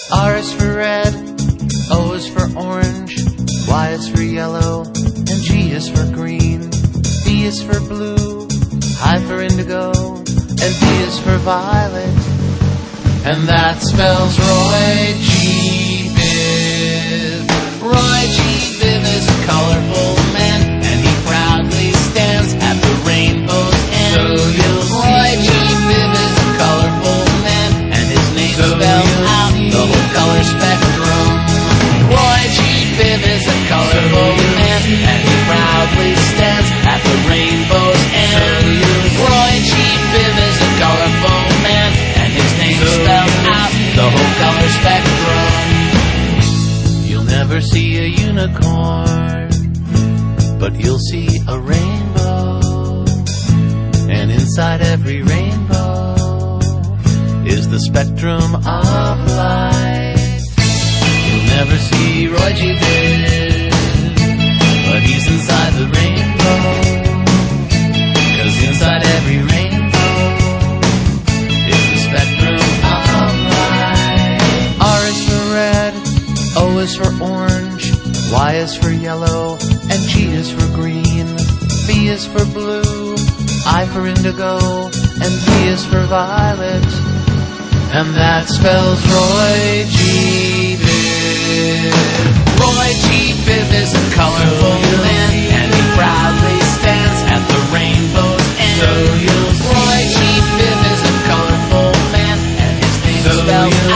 R is for red, O is for orange, Y is for yellow, and G is for green. B is for blue, I for indigo, and V is for violet. And that spells Roy G. Biv. Roy G. Biv is a colorful man, and he proudly stands at the rainbow's end. So you'll Roy G. Biv is a colorful man, and his name spells out the whole color spectrum. Roy G. Biv is a colorful man, and he proudly stands at the rainbow's end. Roy G. Biv is a colorful man, and his name spells out the whole color spectrum. You'll never see a unicorn, but you'll see a rainbow. And inside every rainbow is the spectrum of light. You'll never see Roy G. Biv, but he's inside the rainbow. 'Cause inside every rainbow is the spectrum of light. R is for red, O is for orange, Y is for yellow, and G is for green. B is for blue, I for indigo, and V is for violet. And that spells Roy G. Biv. Roy G. Biv is a colorful man, and he proudly stands at the rainbow's end. Roy G. Biv is a colorful man, and his name spells